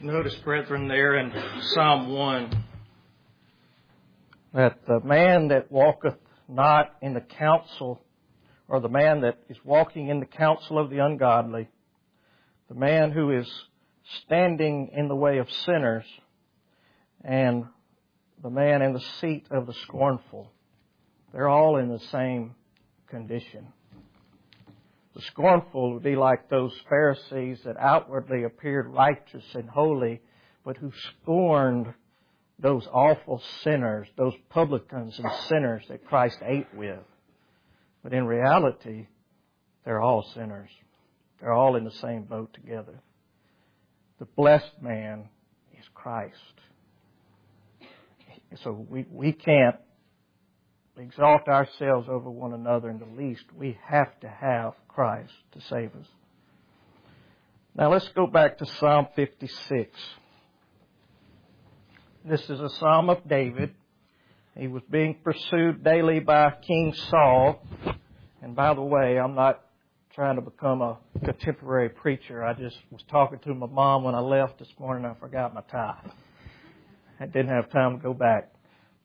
You notice, brethren, there in Psalm 1, that the man that walketh not in the counsel, or the man that is walking in the counsel of the ungodly, the man who is standing in the way of sinners, and the man in the seat of the scornful, they're all in the same condition. The scornful would be like those Pharisees that outwardly appeared righteous and holy, but who scorned those awful sinners, those publicans and sinners that Christ ate with. But in reality, they're all sinners. They're all in the same boat together. The blessed man is Christ. So we can't exalt ourselves over one another in the least. We have to have Christ to save us. Now let's go back to Psalm 56. This is a Psalm of David. He was being pursued daily by King Saul. And by the way, I'm not trying to become a contemporary preacher. I just was talking to my mom when I left this morning. I forgot my tie. I didn't have time to go back.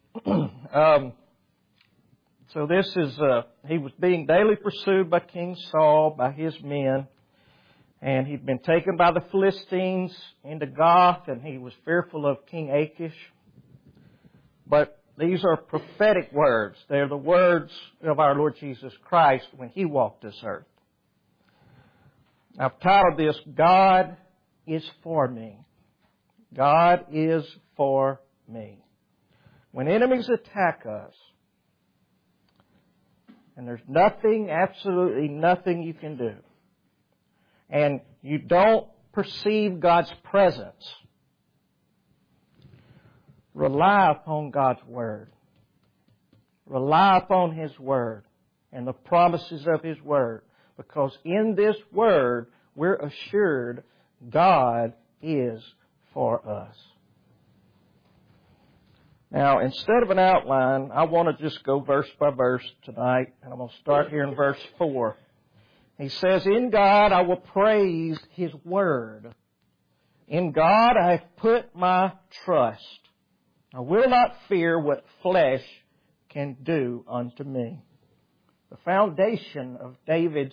So this is, he was being daily pursued by King Saul, by his men. And he'd been taken by the Philistines into Gath, and he was fearful of King Achish. But these are prophetic words. They're the words of our Lord Jesus Christ when He walked this earth. I've titled this, God is for me. God is for me. When enemies attack us, and there's nothing, absolutely nothing you can do, and you don't perceive God's presence, rely upon God's Word. Rely upon His Word and the promises of His Word. Because in this Word, we're assured God is for us. Now, instead of an outline, I want to just go verse by verse tonight. And I'm going to start here in verse 4. He says, in God I will praise His Word. In God I have put my trust. I will not fear what flesh can do unto me. The foundation of David's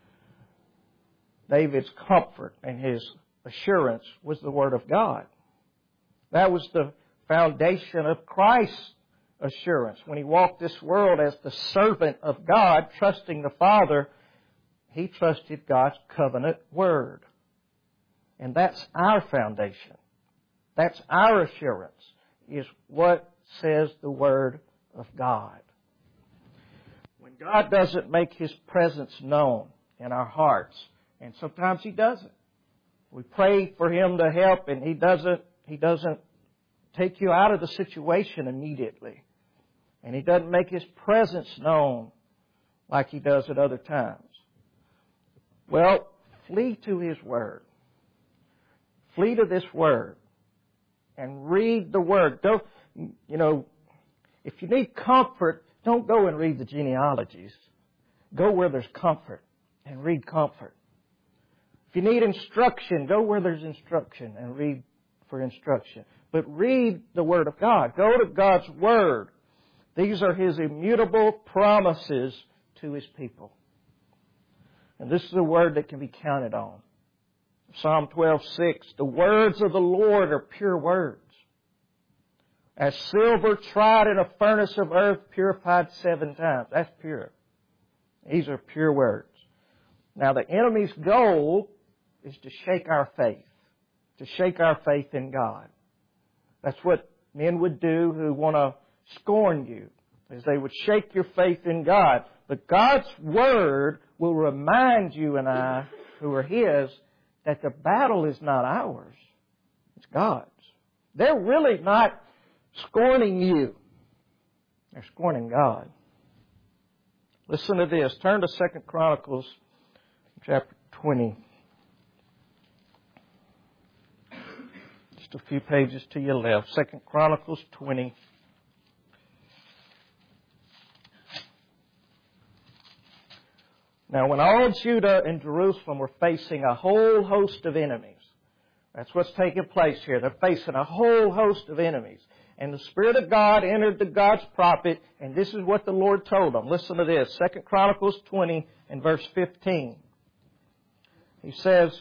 comfort and his assurance was the Word of God. That was the foundation of Christ's assurance. When He walked this world as the servant of God, trusting the Father, He trusted God's covenant Word. And that's our foundation. That's our assurance, is what says the Word of God. When God doesn't make His presence known in our hearts, and sometimes He doesn't. We pray for Him to help, and He doesn't take you out of the situation immediately. And He doesn't make His presence known like He does at other times. Well, flee to His Word. Flee to this Word. And read the Word. Don't, if you need comfort, don't go and read the genealogies. Go where there's comfort and read comfort. If you need instruction, go where there's instruction and read for instruction. But read the Word of God. Go to God's Word. These are His immutable promises to His people. And this is a word that can be counted on. Psalm 12:6, the words of the Lord are pure words. As silver tried in a furnace of earth, purified 7 times. That's pure. These are pure words. Now the enemy's goal is to shake our faith. To shake our faith in God. That's what men would do who want to scorn you. Is they would shake your faith in God. But God's Word will remind you and I, who are His, that the battle is not ours. It's God's. They're really not scorning you. They're scorning God. Listen to this. Turn to 2 Chronicles chapter 20. Just a few pages to your left. 2 Chronicles 20. Now, when all Judah and Jerusalem were facing a whole host of enemies, That's what's taking place here. They're facing a whole host of enemies. And the Spirit of God entered to God's prophet, and this is what the Lord told them. Listen to this, 2 Chronicles 20 and verse 15. He says,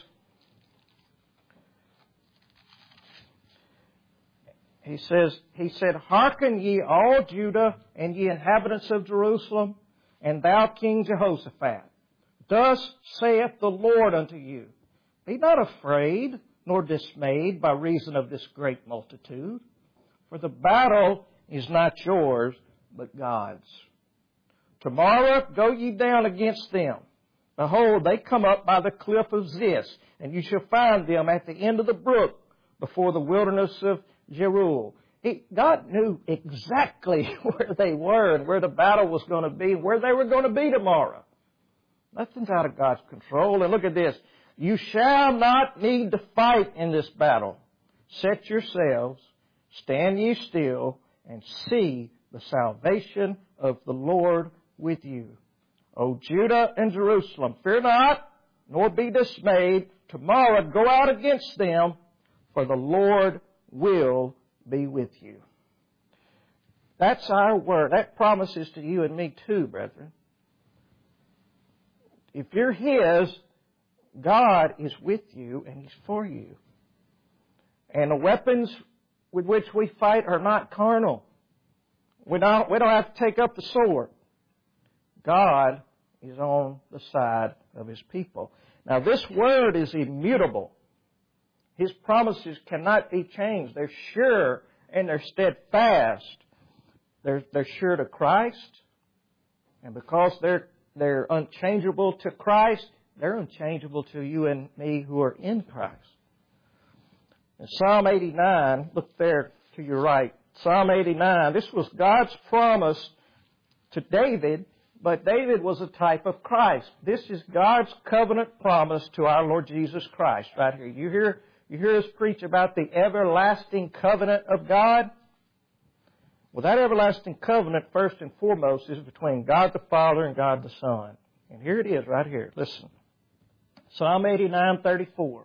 He said, Hearken ye all Judah and ye inhabitants of Jerusalem, and thou King Jehoshaphat. Thus saith the Lord unto you, Be not afraid nor dismayed by reason of this great multitude, for the battle is not yours, but God's. Tomorrow go ye down against them. Behold, they come up by the cliff of Ziz, and you shall find them at the end of the brook before the wilderness of Jeruel. God knew exactly where they were and where the battle was going to be, where they were going to be tomorrow. Nothing's out of God's control. And look at this. You shall not need to fight in this battle. Set yourselves, stand ye still, and see the salvation of the Lord with you. O Judah and Jerusalem, fear not, nor be dismayed. Tomorrow go out against them, for the Lord will be with you. That's our word. That promises to you and me too, brethren. If you're His, God is with you and He's for you. And the weapons with which we fight are not carnal. We don't have to take up the sword. God is on the side of His people. Now this word is immutable. His promises cannot be changed. They're sure and they're steadfast. They're sure to Christ. And because they're unchangeable to Christ, they're unchangeable to you and me who are in Christ. In Psalm 89, look there to your right. Psalm 89, this was God's promise to David, but David was a type of Christ. This is God's covenant promise to our Lord Jesus Christ right here. You hear us preach about the everlasting covenant of God? Well, that everlasting covenant, first and foremost, is between God the Father and God the Son. And here it is right here. Listen. Psalm 89:34.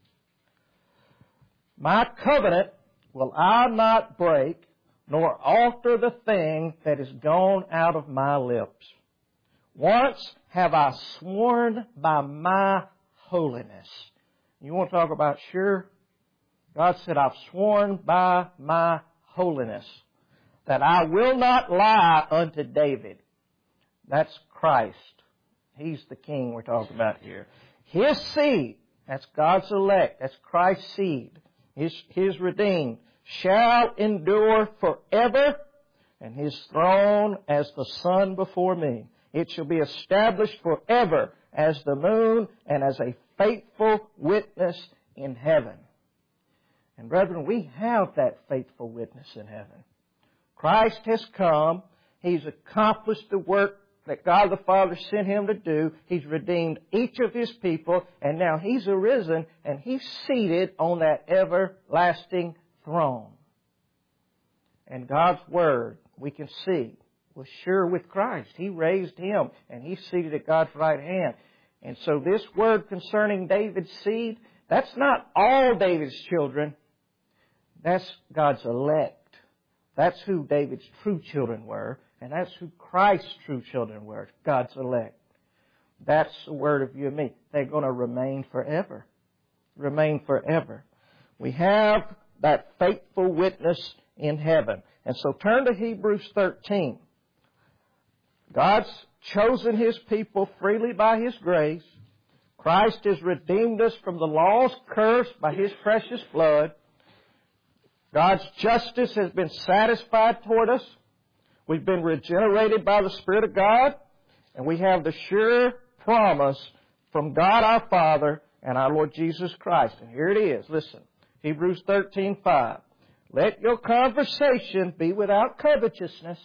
My covenant will I not break, nor alter the thing that is gone out of my lips. Once have I sworn by my holiness. You want to talk about sure? God said, I've sworn by my holiness that I will not lie unto David. That's Christ. He's the king we're talking about here. His seed, that's God's elect, that's Christ's seed, His redeemed, shall endure forever, and His throne as the sun before me. It shall be established forever as the moon and as a faithful witness in heaven. And brethren, we have that faithful witness in heaven. Christ has come. He's accomplished the work that God the Father sent Him to do. He's redeemed each of His people, and now He's arisen, and He's seated on that everlasting throne. And God's Word, we can see, was sure with Christ. He raised Him, and He's seated at God's right hand. And so this word concerning David's seed, that's not all David's children. That's God's elect. That's who David's true children were, and that's who Christ's true children were, God's elect. That's the word of you and me. They're going to remain forever. Remain forever. We have that faithful witness in heaven. And so turn to Hebrews 13. God's chosen His people freely by His grace. Christ has redeemed us from the law's curse by His precious blood. God's justice has been satisfied toward us. We've been regenerated by the Spirit of God. And we have the sure promise from God our Father and our Lord Jesus Christ. And here it is. Listen. Hebrews 13:5. Let your conversation be without covetousness,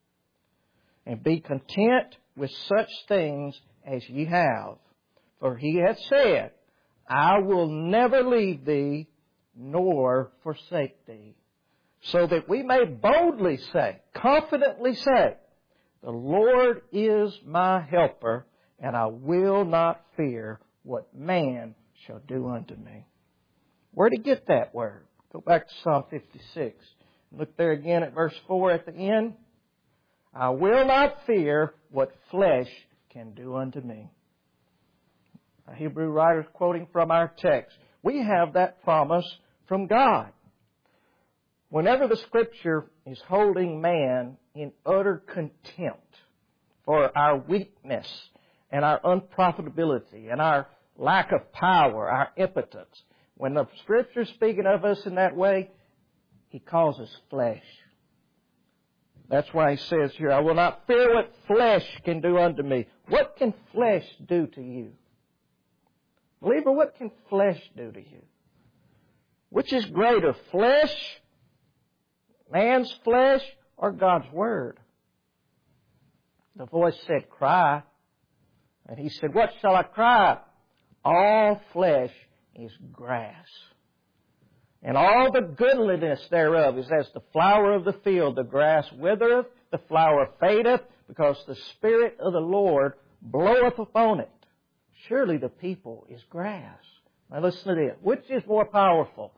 and be content with such things as ye have. For He hath said, I will never leave thee, nor forsake thee. So that we may boldly say, confidently say, the Lord is my helper, and I will not fear what man shall do unto me. Where did he get that word? Go back to Psalm 56. Look there again at verse 4 at the end. I will not fear what flesh can do unto me. A Hebrew writer is quoting from our text. We have that promise from God. Whenever the Scripture is holding man in utter contempt for our weakness and our unprofitability and our lack of power, our impotence, when the Scripture is speaking of us in that way, He calls us flesh. That's why He says here, I will not fear what flesh can do unto me. What can flesh do to you? Believer, what can flesh do to you? Which is greater, flesh, man's flesh, or God's Word? The voice said, cry. And He said, what shall I cry? All flesh is grass. And all the goodliness thereof is as the flower of the field. The grass withereth, the flower fadeth, because the Spirit of the Lord bloweth upon it. Surely the people is grass. Now listen to this. Which is more powerful?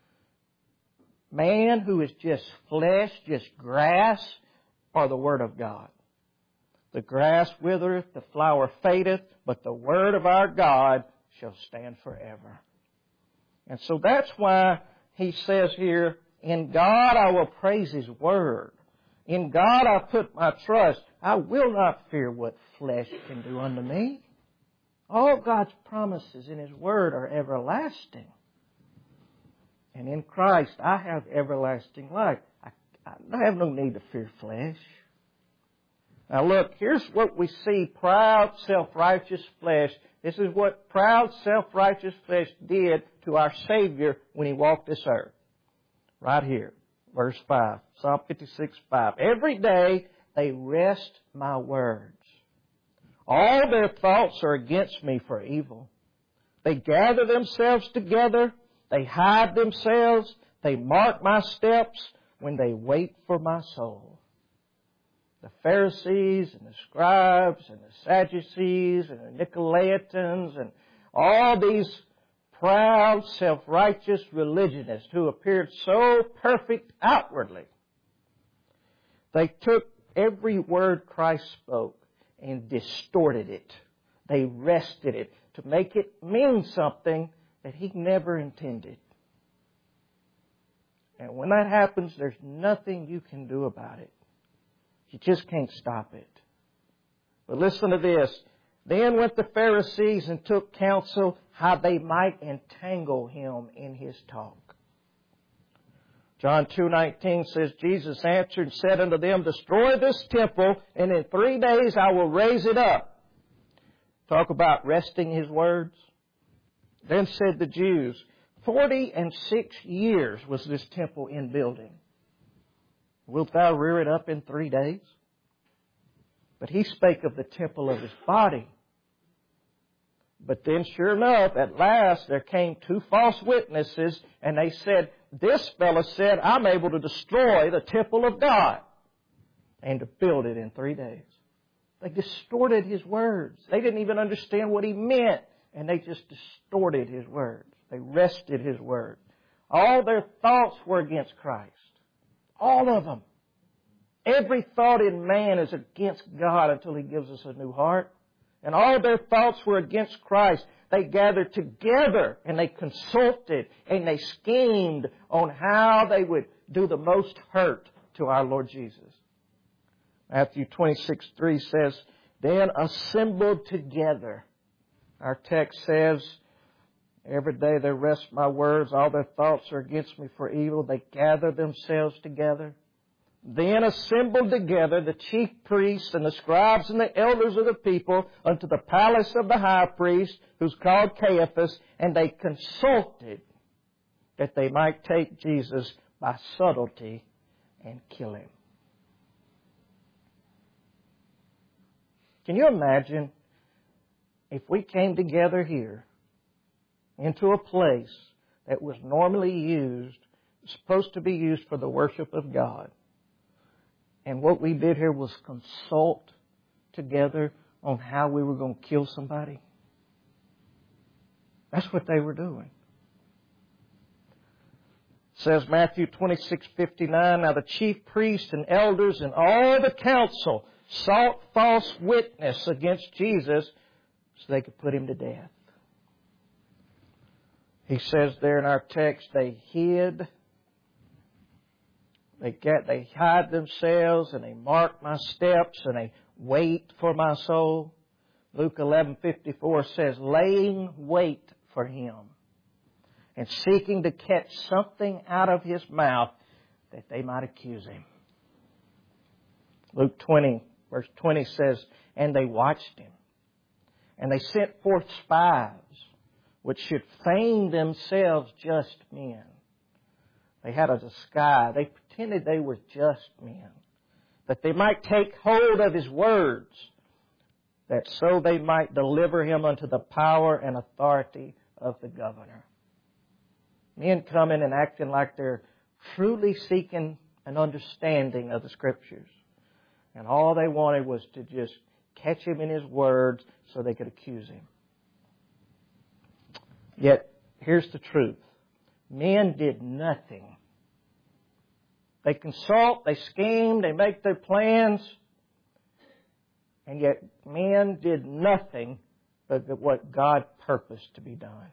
Man who is just flesh, just grass, or the Word of God? The grass withereth, the flower fadeth, but the Word of our God shall stand forever. And so that's why he says here, in God I will praise His Word. In God I put my trust. I will not fear what flesh can do unto me. All God's promises in His Word are everlasting. And in Christ I have everlasting life. I have no need to fear flesh. Now look, here's what we see proud, self-righteous flesh. This is what proud, self-righteous flesh did to our Savior when He walked this earth. Right here, verse 5, Psalm 56, 5. Every day they wrest my words. All their thoughts are against me for evil. They gather themselves together. They hide themselves. They mark my steps when they wait for my soul. The Pharisees and the scribes and the Sadducees and the Nicolaitans and all these proud, self-righteous religionists who appeared so perfect outwardly, they took every word Christ spoke and distorted it. They wrested it to make it mean something that He never intended. And when that happens, there's nothing you can do about it. You just can't stop it. But listen to this. Then went the Pharisees and took counsel how they might entangle Him in His talk. John 2:19 says, Jesus answered and said unto them, destroy this temple, and in 3 days I will raise it up. Talk about wresting His words. Then said the Jews, 46 years was this temple in building. Wilt thou rear it up in 3 days? But He spake of the temple of His body. But then, sure enough, at last there came 2 false witnesses, and they said, this fellow said, I'm able to destroy the temple of God and to build it in 3 days. They distorted His words. They didn't even understand what He meant, and they just distorted His words. They wrested His words. All their thoughts were against Christ. All of them. Every thought in man is against God until He gives us a new heart. And all their thoughts were against Christ. They gathered together and they consulted and they schemed on how they would do the most hurt to our Lord Jesus. Matthew 26:3 says, then assembled together. Our text says, every day they wrest my words, all their thoughts are against me for evil. They gather themselves together. Then assembled together the chief priests and the scribes and the elders of the people unto the palace of the high priest, who's called Caiaphas, and they consulted that they might take Jesus by subtlety and kill Him. Can you imagine if we came together here into a place that was normally used, supposed to be used for the worship of God, and what we did here was consult together on how we were going to kill somebody? That's what they were doing. says Matthew 26:59, now the chief priests and elders and all the council sought false witness against Jesus so they could put Him to death. He says there in our text, they hid. They hide themselves and they mark my steps and they wait for my soul. Luke 11:54 says, laying wait for Him and seeking to catch something out of His mouth that they might accuse Him. Luke 20, verse 20 says, and they watched Him. And they sent forth spies, which should feign themselves just men. They had a disguise. They pretended they were just men, that they might take hold of His words, that so they might deliver Him unto the power and authority of the governor. Men coming and acting like they're truly seeking an understanding of the Scriptures. And all they wanted was to just catch Him in His words so they could accuse Him. Yet, here's the truth. Men did nothing. They consult, they scheme, they make their plans, and yet men did nothing but what God purposed to be done.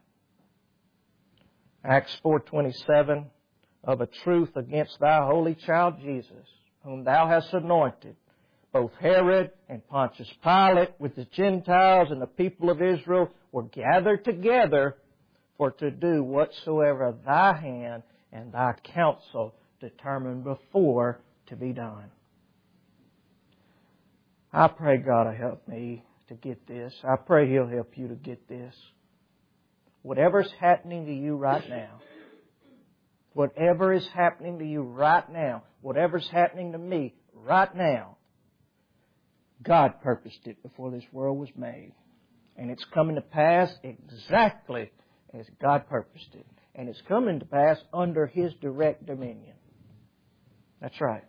Acts 4:27, of a truth against thy holy child Jesus, whom thou hast anointed, both Herod and Pontius Pilate with the Gentiles and the people of Israel were gathered together for to do whatsoever thy hand and thy counsel determined before to be done. I pray God will help me to get this. I pray He'll help you to get this. Whatever's happening to you right now, whatever is happening to you right now, whatever's happening to me right now, God purposed it before this world was made. And it's coming to pass exactly as God purposed it. And it's coming to pass under His direct dominion. That's right.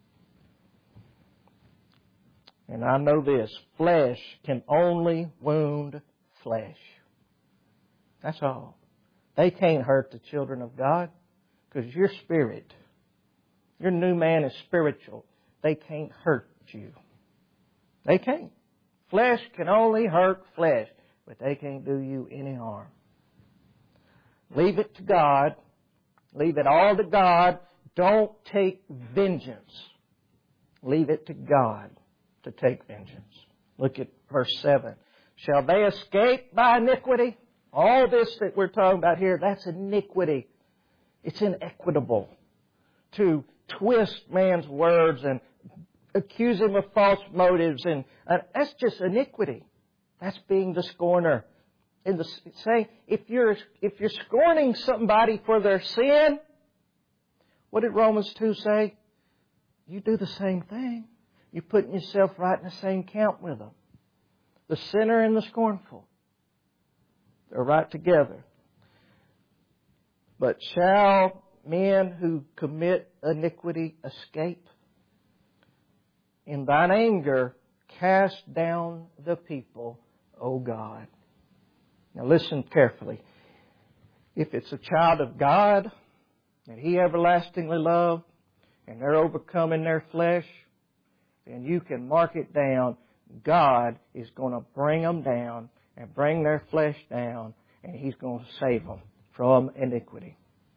And I know this, flesh can only wound flesh. That's all. They can't hurt the children of God because you're spirit. Your new man is spiritual. They can't hurt you. They can't. Flesh can only hurt flesh, but they can't do you any harm. Leave it to God. Leave it all to God. Don't take vengeance. Leave it to God to take vengeance. Look at verse 7. Shall they escape by iniquity? All this that we're talking about here, that's iniquity. It's inequitable to twist man's words and accuse him of false motives. And that's just iniquity. That's being the scorner. Say, if you're scorning somebody for their sin, what did Romans 2 say? You do the same thing. You're putting yourself right in the same camp with them. The sinner and the scornful. They're right together. But shall men who commit iniquity escape? In thine anger, cast down the people, O God. Now listen carefully. If it's a child of God that He everlastingly loved, and they're overcoming their flesh, then you can mark it down. God is going to bring them down and bring their flesh down, and He's going to save them from iniquity.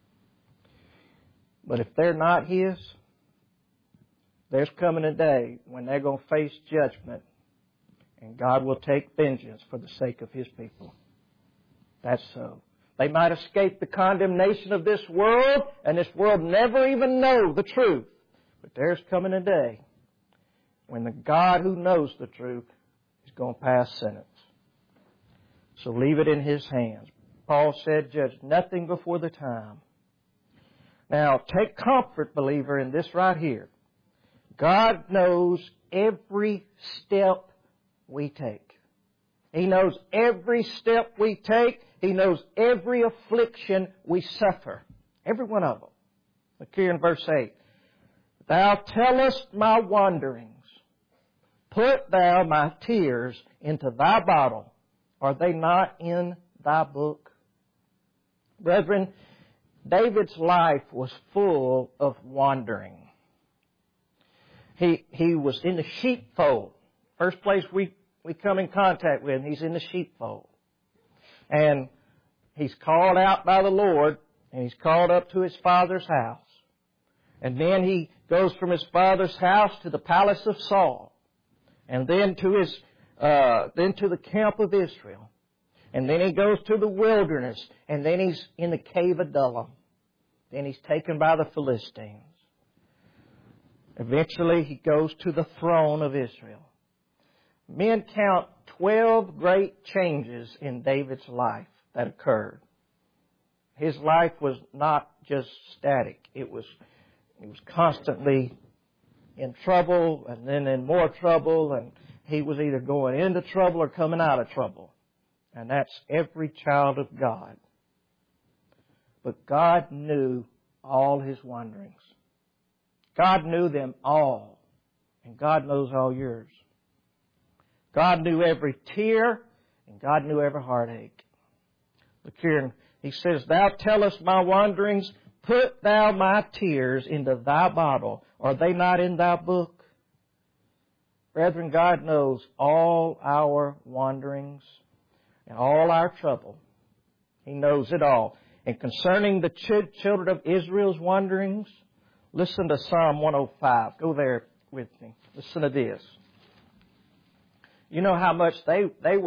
But if they're not His, there's coming a day when they're going to face judgment, and God will take vengeance for the sake of His people. That's so. They might escape the condemnation of this world, and this world never even know the truth. But there's coming a day when the God who knows the truth is going to pass sentence. So leave it in His hands. Paul said, judge nothing before the time. Now, take comfort, believer, in this right here. God knows every step we take. He knows every step we take. He knows every affliction we suffer. Every one of them. Look here in verse 8. Thou tellest my wanderings. Put thou my tears into thy bottle. Are they not in thy book? Brethren, David's life was full of wandering. He was in the sheepfold. First place we come in contact with him, he's in the sheepfold. And he's called out by the Lord, and he's called up to his father's house. And then he goes from his father's house to the palace of Saul, and then to the camp of Israel. And then he goes to the wilderness, and then he's in the cave of Adullam. Then he's taken by the Philistines. Eventually he goes to the throne of Israel. Men count 12 great changes in David's life that occurred. His life was not just static. It was constantly in trouble and then in more trouble, and he was either going into trouble or coming out of trouble. And that's every child of God. But God knew all his wanderings. God knew them all. And God knows all yours. God knew every tear, and God knew every heartache. Look here, he says, Thou tellest my wanderings, put thou my tears into thy bottle. Are they not in thy book? Brethren, God knows all our wanderings and all our trouble. He knows it all. And concerning the children of Israel's wanderings, listen to Psalm 105. Go there with me. Listen to this. You know how much they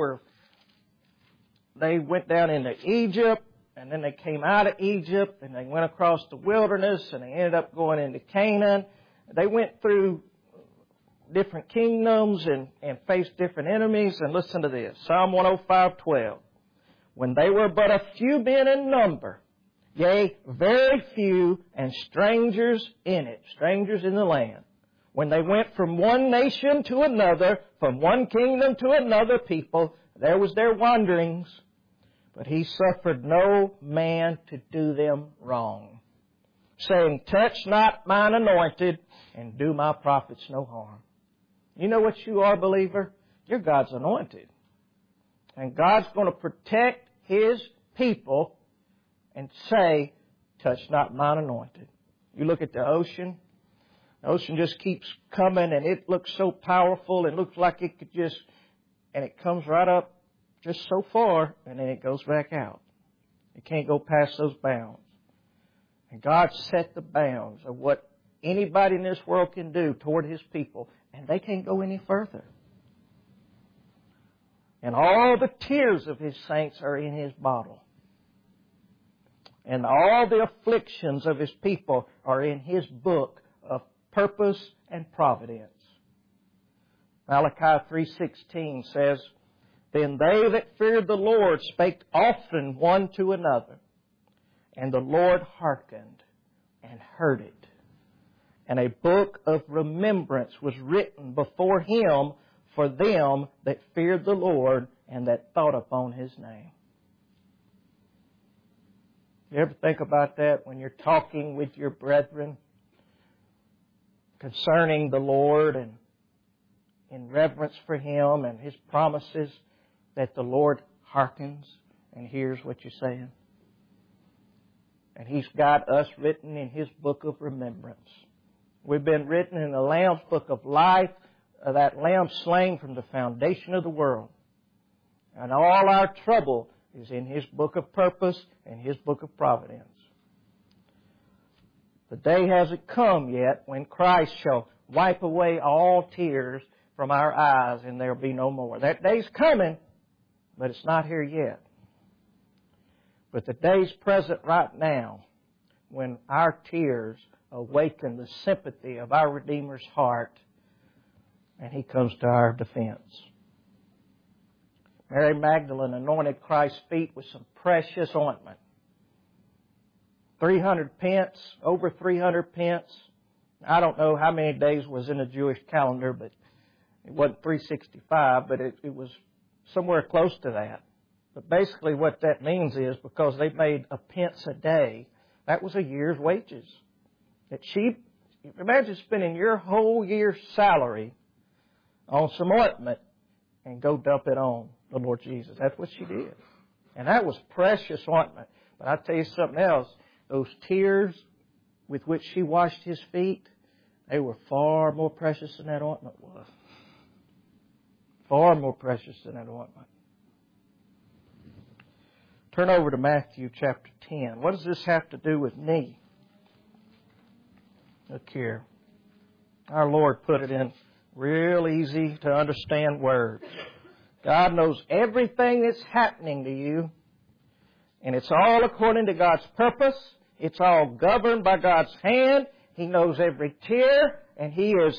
went down into Egypt, and then they came out of Egypt, and they went across the wilderness, and they ended up going into Canaan. They went through different kingdoms and faced different enemies. And listen to this. Psalm 105:12. When they were but a few men in number, yea, very few, and strangers in it, strangers in the land. When they went from one nation to another, from one kingdom to another people, there was their wanderings. But he suffered no man to do them wrong, saying, Touch not mine anointed, and do my prophets no harm. You know what you are, believer? You're God's anointed. And God's going to protect His people and say, Touch not mine anointed. You look at the ocean. The ocean just keeps coming, and it looks so powerful. It looks like it could just, and it comes right up just so far, and then it goes back out. It can't go past those bounds. And God set the bounds of what anybody in this world can do toward His people, and they can't go any further. And all the tears of His saints are in His bottle. And all the afflictions of His people are in His book of purpose and providence. Malachi 3:16 says, Then they that feared the Lord spake often one to another, and the Lord hearkened and heard it. And a book of remembrance was written before Him for them that feared the Lord and that thought upon His name. You ever think about that when you're talking with your brethren concerning the Lord and in reverence for Him and His promises, that the Lord hearkens and hears what you're saying? And He's got us written in His book of remembrance. We've been written in the Lamb's book of life, that Lamb slain from the foundation of the world. And all our trouble is in His book of purpose and His book of providence. The day hasn't come yet when Christ shall wipe away all tears from our eyes and there will be no more. That day's coming, but it's not here yet. But the day's present right now when our tears awaken the sympathy of our Redeemer's heart and He comes to our defense. Mary Magdalene anointed Christ's feet with some precious ointment. 300 pence, over 300 pence. I don't know how many days was in the Jewish calendar, but it wasn't 365, but it was somewhere close to that. But basically what that means is because they made a pence a day, that was a year's wages. Imagine spending your whole year's salary on some ointment and go dump it on the Lord Jesus. That's what she did. And that was precious ointment. But I'll tell you something else. those tears with which she washed His feet, they were far more precious than that ointment was. Far more precious than that ointment. Turn over to Matthew chapter 10. What does this have to do with me? Look here. Our Lord put it in real easy to understand words. God knows everything that's happening to you, and it's all according to God's purpose. It's all governed by God's hand. He knows every tear, and He is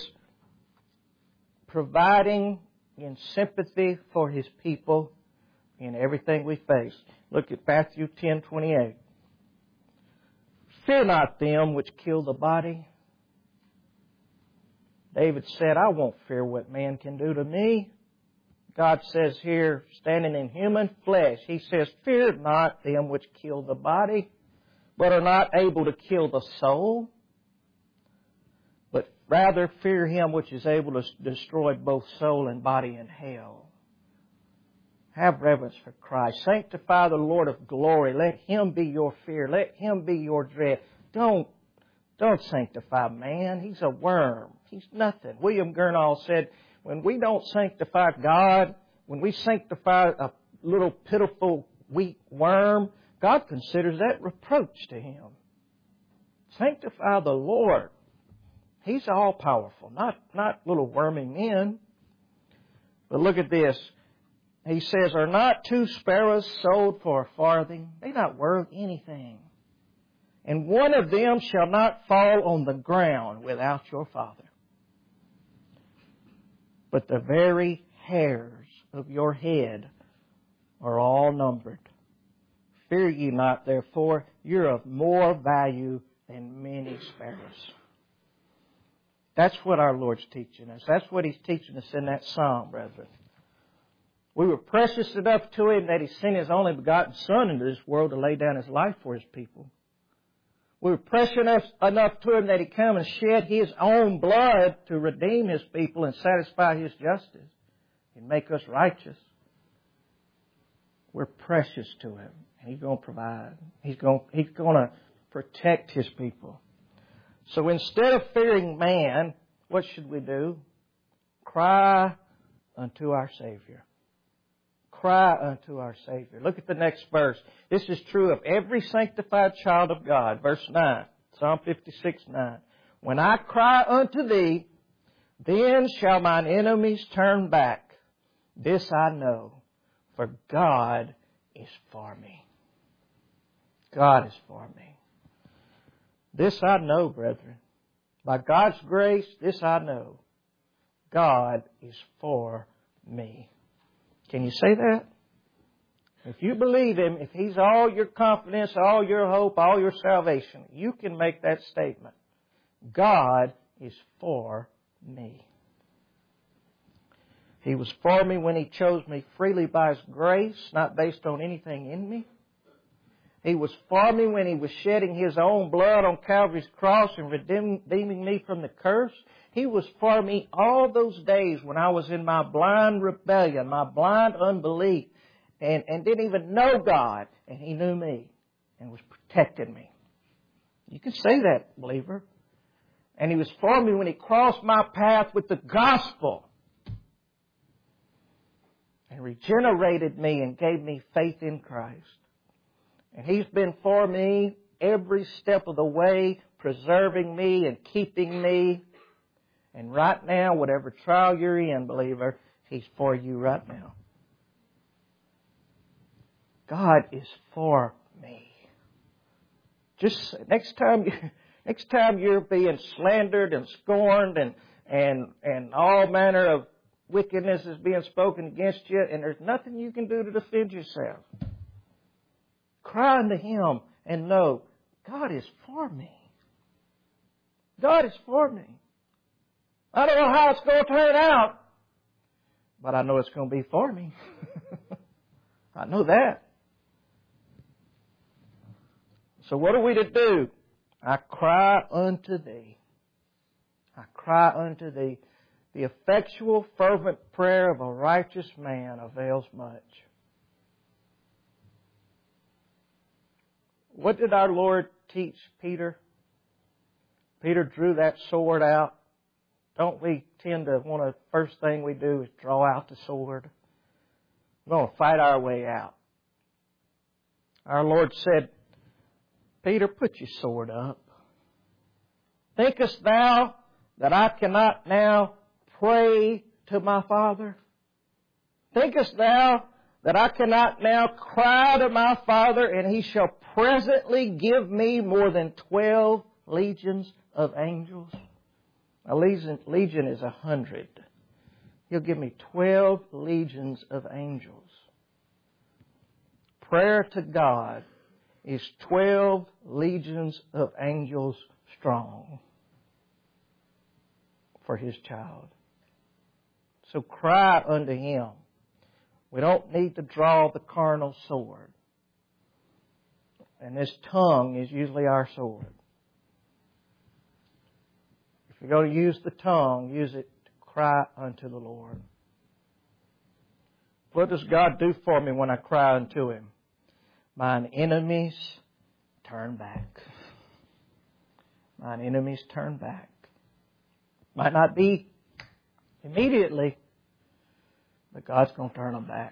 providing in sympathy for His people in everything we face. Look at Matthew 10:28. Fear not them which kill the body. David said, I won't fear what man can do to me. God says here, standing in human flesh, He says, fear not them which kill the body, but are not able to kill the soul, but rather fear Him which is able to destroy both soul and body in hell. Have reverence for Christ. Sanctify the Lord of glory. Let Him be your fear. Let Him be your dread. Don't sanctify man. He's a worm. He's nothing. William Gurnall said, when we don't sanctify God, when we sanctify a little pitiful, weak worm, God considers that reproach to Him. Sanctify the Lord. He's all-powerful, not little wormy men. But look at this. He says, are not two sparrows sold for a farthing? They're not worth anything. And one of them shall not fall on the ground without your Father. But the very hairs of your head are all numbered. Fear ye not, therefore, you're of more value than many sparrows. That's what our Lord's teaching us. That's what He's teaching us in that psalm, brethren. We were precious enough to Him that He sent His only begotten Son into this world to lay down His life for His people. We were precious enough to Him that He came and shed His own blood to redeem His people and satisfy His justice and make us righteous. We're precious to Him. And He's going to provide. He's going to protect His people. So instead of fearing man, what should we do? Cry unto our Savior. Cry unto our Savior. Look at the next verse. This is true of every sanctified child of God. Verse 9. Psalm 56:9. When I cry unto Thee, then shall mine enemies turn back. This I know, for God is for me. God is for me. This I know, brethren. By God's grace, this I know. God is for me. Can you say that? If you believe Him, if He's all your confidence, all your hope, all your salvation, you can make that statement. God is for me. He was for me when He chose me freely by His grace, not based on anything in me. He was for me when He was shedding His own blood on Calvary's cross and redeeming me from the curse. He was for me all those days when I was in my blind rebellion, my blind unbelief, and didn't even know God. And He knew me and was protecting me. You can say that, believer. And He was for me when He crossed my path with the gospel and regenerated me and gave me faith in Christ. And He's been for me every step of the way, preserving me and keeping me. And right now, whatever trial you're in, believer, He's for you right now. God is for me. Just next time you're being slandered and scorned and all manner of wickedness is being spoken against you, and there's nothing you can do to defend yourself. Cry unto Him and know, God is for me. God is for me. I don't know how it's going to turn out, but I know it's going to be for me. I know that. So what are we to do? I cry unto Thee. I cry unto Thee. The effectual, fervent prayer of a righteous man avails much. What did our Lord teach Peter? Peter drew that sword out. Don't we tend to want to, first thing we do is draw out the sword? We're going to fight our way out. Our Lord said, Peter, put your sword up. Thinkest thou that I cannot now pray to my Father? Thinkest thou that I cannot now cry to my Father, and He shall presently give me more than 12 legions of angels? A legion is 100. He'll give me 12 legions of angels. Prayer to God is 12 legions of angels strong for His child. So cry unto Him. We don't need to draw the carnal sword. And this tongue is usually our sword. If you're going to use the tongue, use it to cry unto the Lord. What does God do for me when I cry unto Him? Mine enemies turn back. Mine enemies turn back. Might not be immediately, but God's going to turn them back.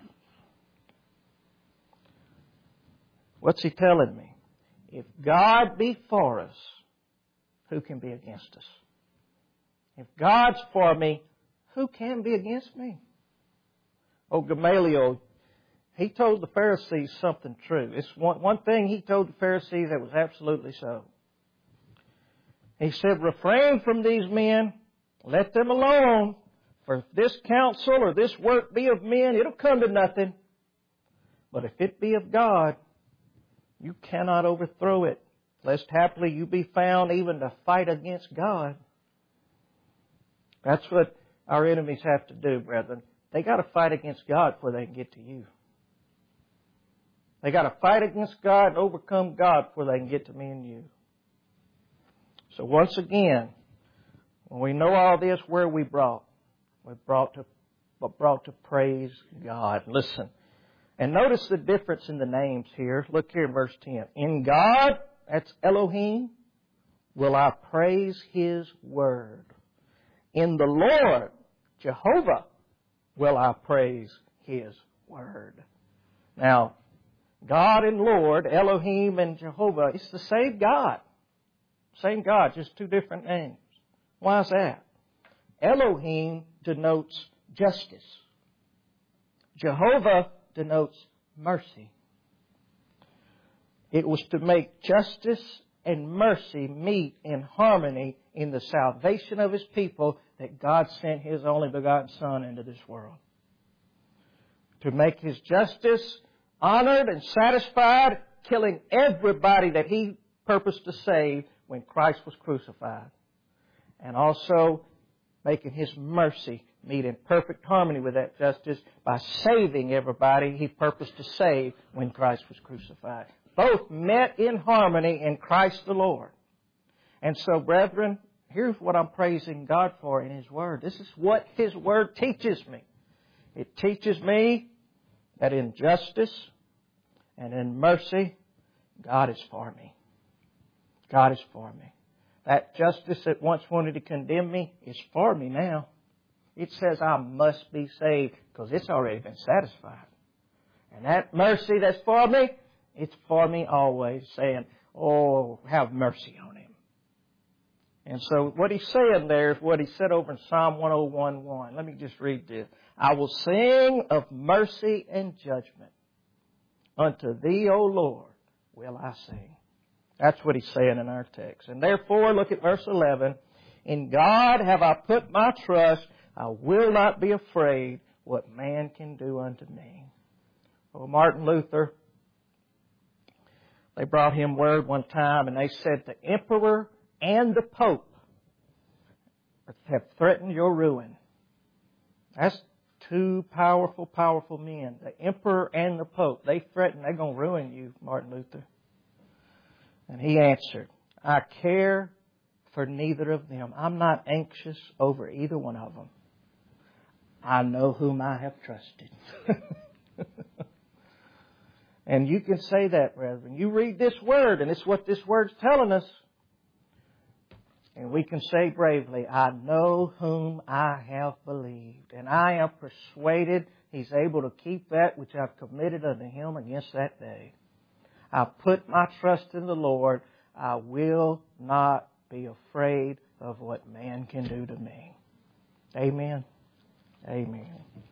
What's He telling me? If God be for us, who can be against us? If God's for me, who can be against me? Oh, Gamaliel, he told the Pharisees something true. It's one thing he told the Pharisees that was absolutely so. He said, refrain from these men, let them alone. For if this counsel or this work be of men, it'll come to nothing. But if it be of God, you cannot overthrow it, lest haply you be found even to fight against God. That's what our enemies have to do, brethren. They got to fight against God before they can get to you. They got to fight against God and overcome God before they can get to me and you. So once again, when we know all this, where are we brought? We're brought to praise God. Listen. And notice the difference in the names here. Look here in verse 10. In God, that's Elohim, will I praise His word. In the Lord, Jehovah, will I praise His word. Now, God and Lord, Elohim and Jehovah, it's the same God. Same God, just two different names. Why is that? Elohim denotes justice. Jehovah denotes mercy. It was to make justice and mercy meet in harmony in the salvation of His people that God sent His only begotten Son into this world. To make His justice honored and satisfied, killing everybody that He purposed to save when Christ was crucified. And also making His mercy meet in perfect harmony with that justice by saving everybody He purposed to save when Christ was crucified. Both met in harmony in Christ the Lord. And so, brethren, here's what I'm praising God for in His Word. This is what His Word teaches me. It teaches me that in justice and in mercy, God is for me. God is for me. That justice that once wanted to condemn me is for me now. It says I must be saved because it's already been satisfied. And that mercy that's for me, it's for me always, saying, oh, have mercy on him. And so what he's saying there is what he said over in Psalm 101:1. Let me just read this. I will sing of mercy and judgment. Unto Thee, O Lord, will I sing. That's what he's saying in our text. And therefore, look at verse 11. In God have I put my trust. I will not be afraid what man can do unto me. Well, Martin Luther, they brought him word one time and they said the emperor and the pope have threatened your ruin. That's two powerful, powerful men. The emperor and the pope. They threatened they're going to ruin you, Martin Luther. And he answered, I care for neither of them. I'm not anxious over either one of them. I know whom I have trusted. And you can say that, brethren. You read this Word, and it's what this Word's telling us. And we can say bravely, I know whom I have believed, and I am persuaded He's able to keep that which I've committed unto Him against that day. I put my trust in the Lord. I will not be afraid of what man can do to me. Amen. Amen.